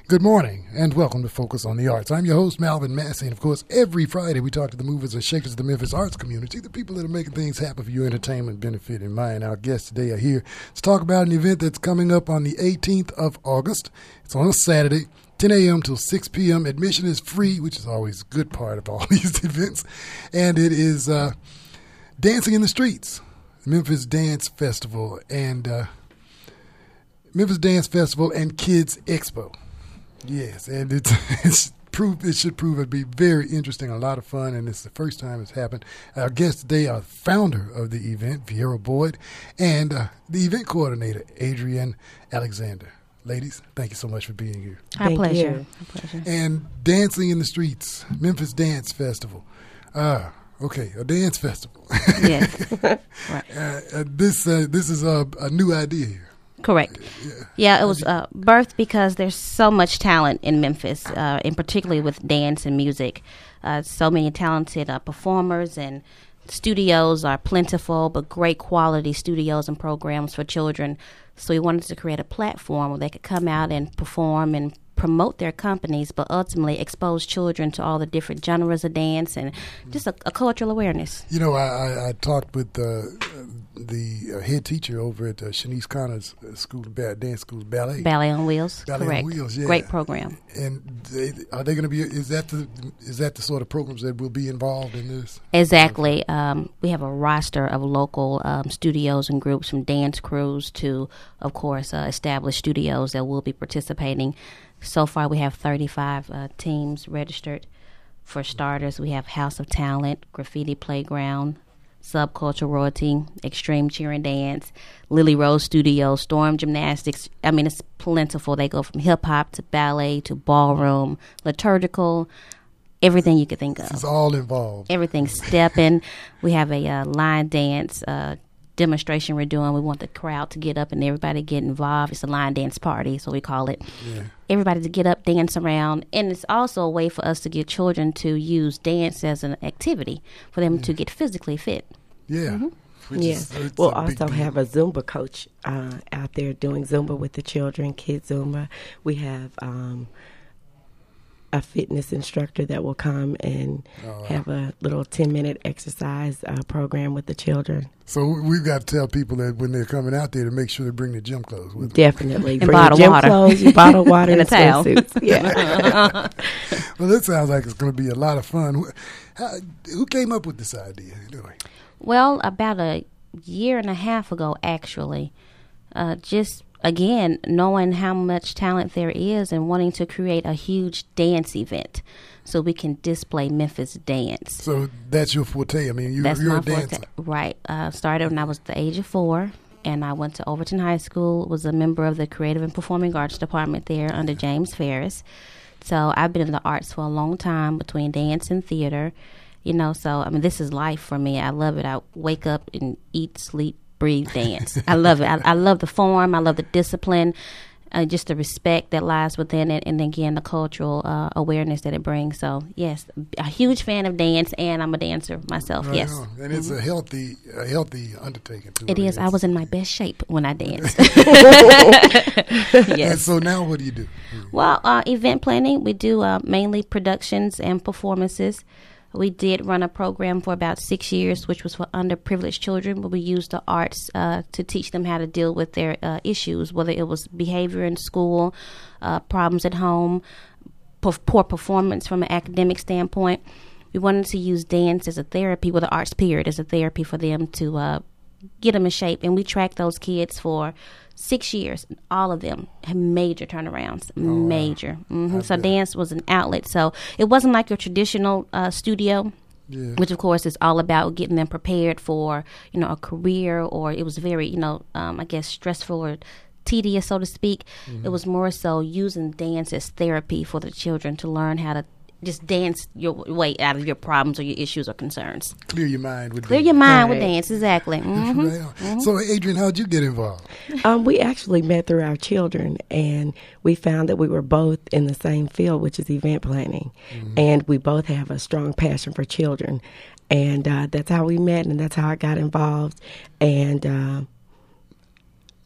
Good morning and welcome to Focus on the Arts. I'm your host, Malvin Massey, and of course, every Friday we talk to the movers and shakers of the Memphis arts community, the people that are making things happen for your entertainment benefit and mine. Our guests today are here to talk about an event that's coming up on the 18th of August. It's on a Saturday, 10 a.m. till 6 p.m. Admission is free, which is always a good part of all these events, and it is Dancing in the Streets, Memphis Dance Festival, and Memphis Dance Festival and Kids Expo. Yes, and it should prove to be very interesting, a lot of fun, and it's the first time it's happened. Our guests today are the founder of the event, Viera Boyd, and the event coordinator, Adrienne Alexander. Ladies, thank you so much for being here. Our pleasure. Our pleasure. And Dancing in the Streets, Memphis Dance Festival. Okay, a dance festival. Yes, right. This is a new idea here. Correct. Yeah, it was birthed because there's so much talent in Memphis, and particularly with dance and music. So many talented performers, and studios are plentiful, but great quality studios and programs for children. So we wanted to create a platform where they could come out and perform and promote their companies, but ultimately expose children to all the different genres of dance and just a cultural awareness. You know, I talked with the head teacher over at Shanice Connor's school, dance school, ballet. Ballet on Wheels. Ballet Correct. on Wheels, yeah. Great program. And are they going to be? Is that the sort of programs that will be involved in this? Exactly. We have a roster of local studios and groups, from dance crews to, of course, established studios that will be participating. So far, we have 35 teams registered. For starters, we have House of Talent, Graffiti Playground, Subculture Royalty, Extreme Cheer and Dance, Lily Rose Studio, Storm Gymnastics. I mean, it's plentiful. They go from hip-hop to ballet to ballroom, liturgical, everything you could think of. It's all involved. Everything stepping. We have a line dance demonstration we're doing. We want the crowd to get up and everybody get involved. It's a line dance party, so we call it. Yeah. Everybody to get up, dance around. And it's also a way for us to get children to use dance as an activity for them to get physically fit. Yeah. Mm-hmm. We'll also have a Zumba coach out there doing Zumba with the children, Kids Zumba. We have a fitness instructor that will come and have a little 10-minute exercise program with the children. So we've got to tell people that when they're coming out there to make sure they bring their gym clothes with them. Definitely. And bring bottled gym water. Clothes, bottled water, And a towel. swimsuits. Yeah. Well, that sounds like it's going to be a lot of fun. Who came up with this idea anyway? Well, about a year and a half ago, actually, just again, knowing how much talent there is and wanting to create a huge dance event so we can display Memphis dance. So that's your forte. I mean, That's you're my a dancer. forte. Right. Started when I was the age of 4, and I went to Overton High School, was a member of the Creative and Performing Arts Department there under James Ferris. So I've been in the arts for a long time, between dance and theater. You know, so, I mean, this is life for me. I love it. I wake up and eat, sleep, breathe, dance. I love it. I love the form. I love the discipline, just the respect that lies within it, and again, the cultural awareness that it brings. So, yes, a huge fan of dance, and I'm a dancer myself, Right yes. on. And it's a healthy undertaking, too. It is. I was in my best shape when I danced. And Yes. so now what do you do? Well, event planning, we do mainly productions and performances. We did run a program for about 6 years, which was for underprivileged children, where we used the arts to teach them how to deal with their issues, whether it was behavior in school, problems at home, poor performance from an academic standpoint. We wanted to use dance as a therapy, with the arts period as a therapy for them to get them in shape. And we tracked those kids for 6 years. All of them had major turnarounds, major. Mm-hmm. So dance was an outlet. So it wasn't like your traditional studio, which of course is all about getting them prepared for, you know, a career, or it was very, you know, I guess stressful or tedious, so to speak. It was more so using dance as therapy for the children to learn how to just dance your way out of your problems or your issues or concerns. Clear your mind with Clear dance. your mind with Right. dance, exactly. Mm-hmm. Right on. So, Adrienne, how'd you get involved? We actually met through our children, and we found that we were both in the same field, which is event planning. And we both have a strong passion for children. And that's how we met, and that's how I got involved. And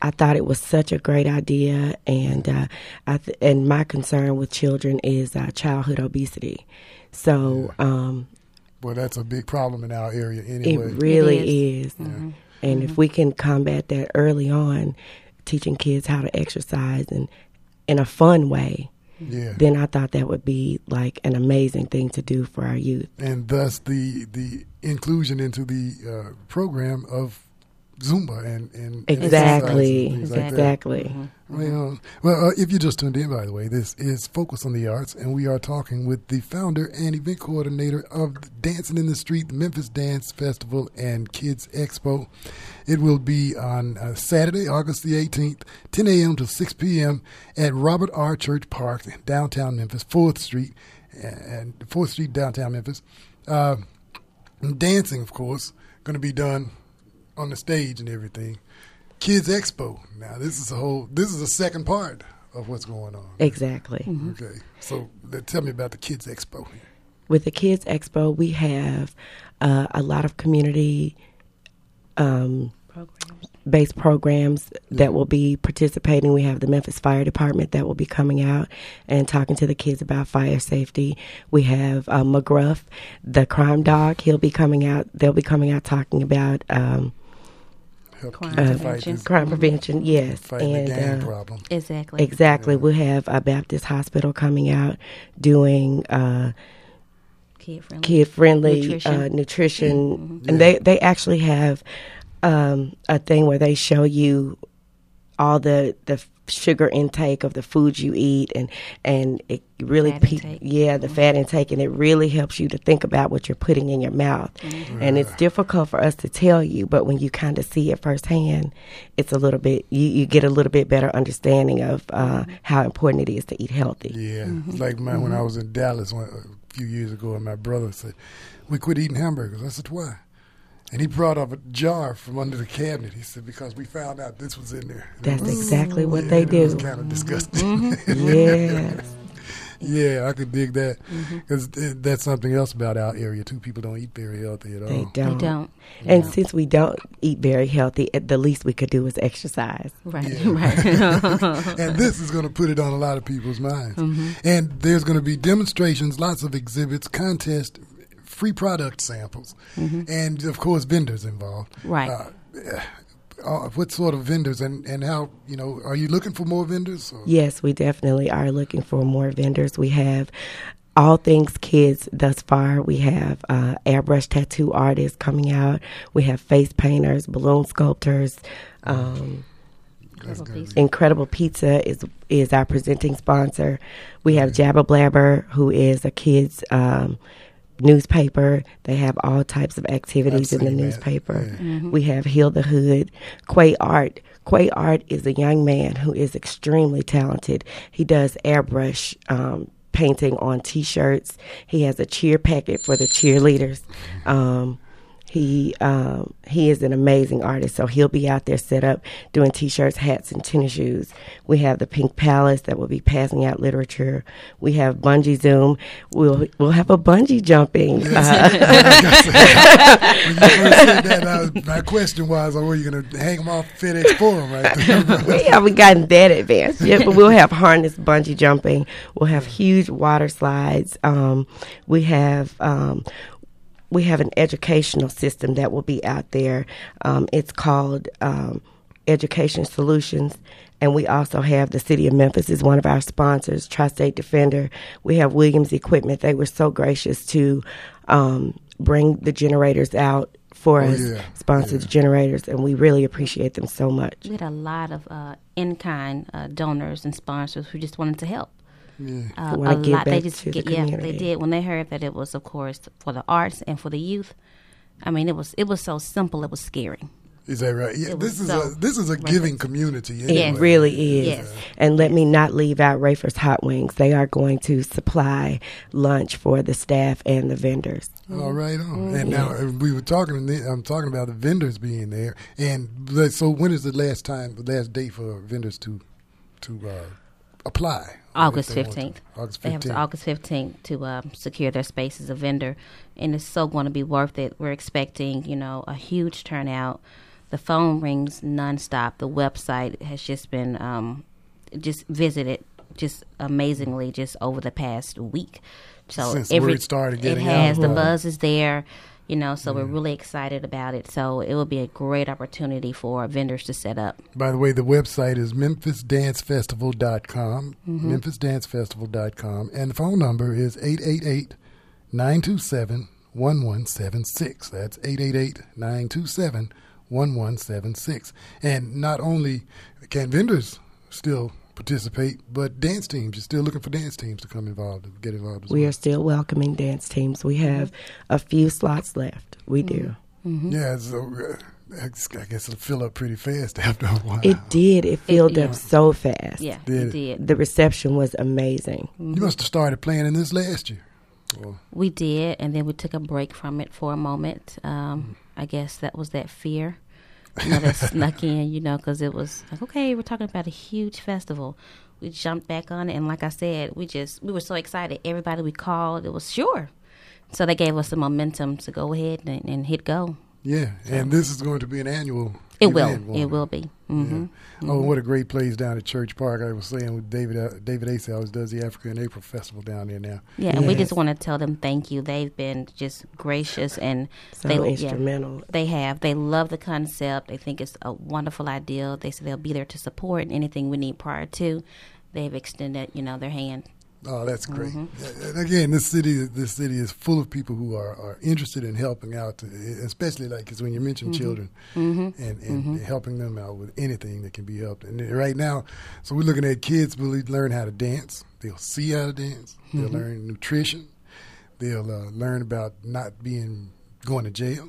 I thought it was such a great idea, and and my concern with children is childhood obesity. So, well, that's a big problem in our area anyway. It really is. Mm-hmm. And if we can combat that early on, teaching kids how to exercise and in a fun way, then I thought that would be like an amazing thing to do for our youth. And thus the inclusion into the program of Zumba and exactly. Well, if you just tuned in, by the way, this is Focus on the Arts, and we are talking with the founder and event coordinator of Dancing in the Street, the Memphis Dance Festival and Kids Expo. It will be on Saturday, August the 18th, 10 a.m. to 6 p.m. at Robert R. Church Park, downtown Memphis, 4th Street, and 4th Street, downtown Memphis. Dancing, of course, going to be done on the stage and everything. Kids Expo. Now, this is a second part of what's going on. Exactly. Mm-hmm. Okay. So tell me about the Kids Expo. With the Kids Expo, we have a lot of community based programs that will be participating. We have the Memphis Fire Department that will be coming out and talking to the kids about fire safety. We have McGruff, the crime dog. He'll be coming out. They'll be coming out talking about crime prevention. Crime prevention, yes. Fighting the gang problem. Exactly. Yeah. We'll have a Baptist Hospital coming out doing kid-friendly nutrition. And they actually have a thing where they show you all the sugar intake of the foods you eat, and it really the fat intake, and it really helps you to think about what you're putting in your mouth. And it's difficult for us to tell you, but when you kind of see it firsthand, it's a little bit you get a little bit better understanding of how important it is to eat healthy. Like when I was in Dallas a few years ago, and my brother said, "We quit eating hamburgers." I said, "Why?" And he brought up a jar from under the cabinet. He said, because we found out this was in there. That's exactly what they do. It was kind of disgusting. Yes. Yeah, I could dig that. Because that's something else about our area, too. People don't eat very healthy at all. They don't. They don't. And since we don't eat very healthy, the least we could do is exercise. Right. And this is going to put it on a lot of people's minds. And there's going to be demonstrations, lots of exhibits, contests, free product samples, and of course vendors involved. Right. What sort of vendors and how, are you looking for more vendors? Or? Yes, we definitely are looking for more vendors. We have all things kids thus far. We have airbrush tattoo artists coming out. We have face painters, balloon sculptors. Incredible Pizza is our presenting sponsor. We have Jabba Blabber, who is a kids newspaper. They have all types of activities in the newspaper. We have Heal the Hood. Quay Art. Quay Art is a young man who is extremely talented. He does airbrush painting on T-shirts. He has a cheer packet for the cheerleaders. He is an amazing artist, so he'll be out there set up doing T-shirts, hats, and tennis shoes. We have the Pink Palace that will be passing out literature. We have Bungee Zoom. We'll have a bungee jumping. When you first said that, my question was, are you going to hang them off FedEx Forum right there? We haven't gotten that advanced yet, but we'll have harness bungee jumping. We'll have huge water slides. We have an educational system that will be out there. It's called Education Solutions. And we also have the City of Memphis is one of our sponsors, Tri-State Defender. We have Williams Equipment. They were so gracious to bring the generators out for us, sponsored generators, and we really appreciate them so much. We had a lot of in-kind donors and sponsors who just wanted to help. A lot. They did. When they heard that it was, of course, for the arts and for the youth. I mean, it was so simple. It was scary. Is that right? Yeah, this is a giving community. Anyway. It really is. Yes. And let me not leave out Rafer's Hot Wings. They are going to supply lunch for the staff and the vendors. All right. And now we were talking. I'm talking about the vendors being there. And so, when is the last day for vendors to apply? August 15th. They have to August 15th to secure their space as a vendor, and it's so going to be worth it. We're expecting, a huge turnout. the phone rings nonstop. The website has just been just visited just amazingly just over the past week. So since word started getting it has out, the buzz is there, so we're really excited about it. So it will be a great opportunity for vendors to set up. By the way, the website is memphisdancefestival.com, memphisdancefestival.com, and the phone number is 888-927-1176. That's 888-927-1176. And not only can vendors still participate, but dance teams, you're still looking for dance teams to come involved and get involved as well. We are still welcoming dance teams. We have a few slots left. We do. Yeah, so I guess it'll fill up pretty fast after a while. It did. It filled up so fast. Yeah, it did. The reception was amazing. You must have started playing in this last year. Well, we did, and then we took a break from it for a moment. I guess that was that fear. That snuck in, because it was like, okay, we're talking about a huge festival. We jumped back on it, and like I said, we were so excited. Everybody we called, it was sure. So they gave us the momentum to go ahead and hit go. Yeah, and this is going to be an annual event. It will be. Mm-hmm. Yeah. Oh, what a great place down at Church Park. I was saying with David Ace always does the Africa in April Festival down there now. Yeah, and we just want to tell them thank you. They've been just gracious and so instrumental. They have. They love the concept. They think it's a wonderful idea. They say they'll be there to support and anything we need prior to. They've extended, their hand. Oh, that's great. And again, this city is full of people who are interested in helping out, especially because when you mention children and helping them out with anything that can be helped. And right now, so we're looking at kids who learn how to dance. They'll see how to dance. They'll learn nutrition. They'll learn about not going to jail.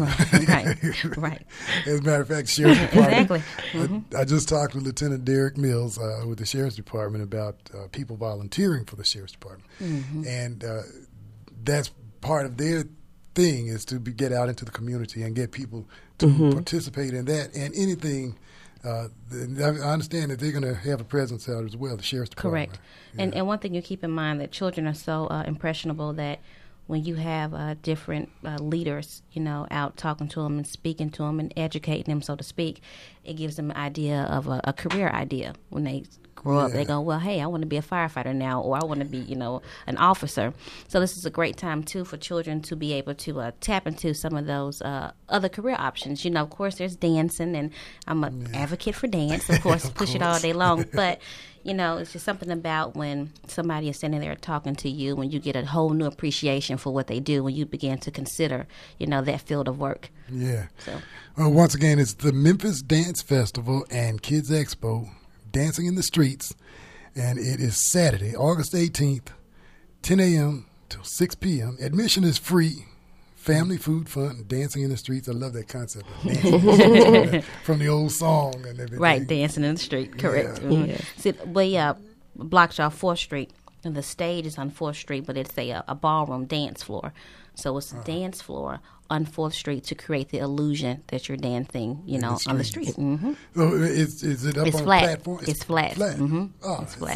Right. As a matter of fact, Sheriff's Department. Exactly. I just talked with Lieutenant Derek Mills with the Sheriff's Department about people volunteering for the Sheriff's Department. And that's part of their thing is to get out into the community and get people to participate in that and anything. I understand that they're going to have a presence out as well, the Sheriff's Department. Correct. Yeah. And one thing you keep in mind that children are so impressionable that when you have different leaders, out talking to them and speaking to them and educating them, so to speak, it gives them an idea of a career idea. When they grow up, they go, well, hey, I want to be a firefighter now, or I want to be, an officer. So this is a great time, too, for children to be able to tap into some of those other career options. Of course, there's dancing, and I'm an advocate for dance, of course, push it all day long, but it's just something about when somebody is standing there talking to you, when you get a whole new appreciation for what they do, when you begin to consider, that field of work. Yeah. So, once again, it's the Memphis Dance Festival and Kids Expo, Dancing in the Streets, and it is Saturday, August 18th, 10 a.m. till 6 p.m. Admission is free. Family, food, fun, dancing in the streets. I love that concept of dancing in the streets, from the old song and everything. Right, dancing in the street, correct. Yeah. See, we blocked off 4th Street, and the stage is on 4th Street, but it's a ballroom dance floor. So it's a dance floor on 4th Street to create the illusion that you're dancing, on the street. Mm-hmm. So is it up it's on flat. platform? It's flat. Mm-hmm. Oh, it's flat.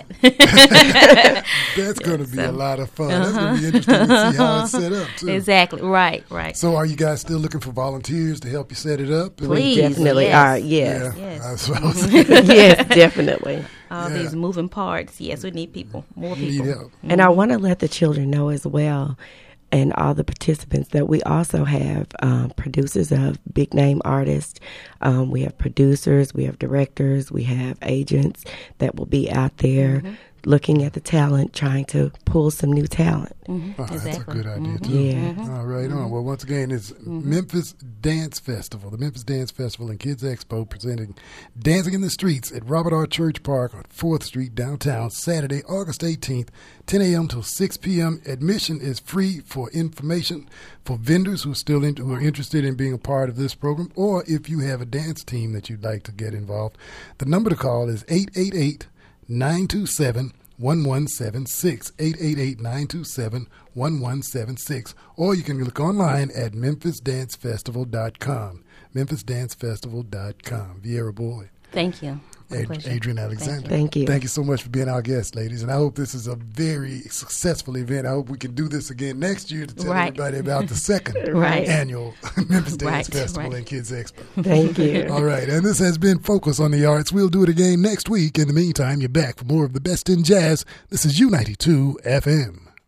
That's going to be a lot of fun. That's going to be interesting to see how it's set up, too. Exactly. Right. So are you guys still looking for volunteers to help you set it up? Please. We definitely are, yes. Yes. Yes, definitely. All these moving parts. Yes, we need people. More people. Need help. And I want to let the children know as well, and all the participants, that we also have producers of big name artists. We have producers, we have directors, we have agents that will be out there looking at the talent, trying to pull some new talent. That's a good idea, too. Yeah. All right, on. Well, once again, it's Memphis Dance Festival, the Memphis Dance Festival and Kids Expo, presenting Dancing in the Streets at Robert R. Church Park on 4th Street, downtown, Saturday, August 18th, 10 a.m. till 6 p.m. Admission is free. For information for vendors who are interested in being a part of this program, or if you have a dance team that you'd like to get involved, the number to call is 888-927-1176, 888-927-1176, or you can look online at memphisdancefestival.com, memphisdancefestival.com. Viera Boyd. Thank you. Adrienne Alexander. Thank you. Thank you so much for being our guest, ladies. And I hope this is a very successful event. I hope we can do this again next year to tell everybody about the second annual Memphis Dance Festival and Kids Expo. Thank you. All right. And this has been Focus on the Arts. We'll do it again next week. In the meantime, you're back for more of the best in jazz. This is U92 FM.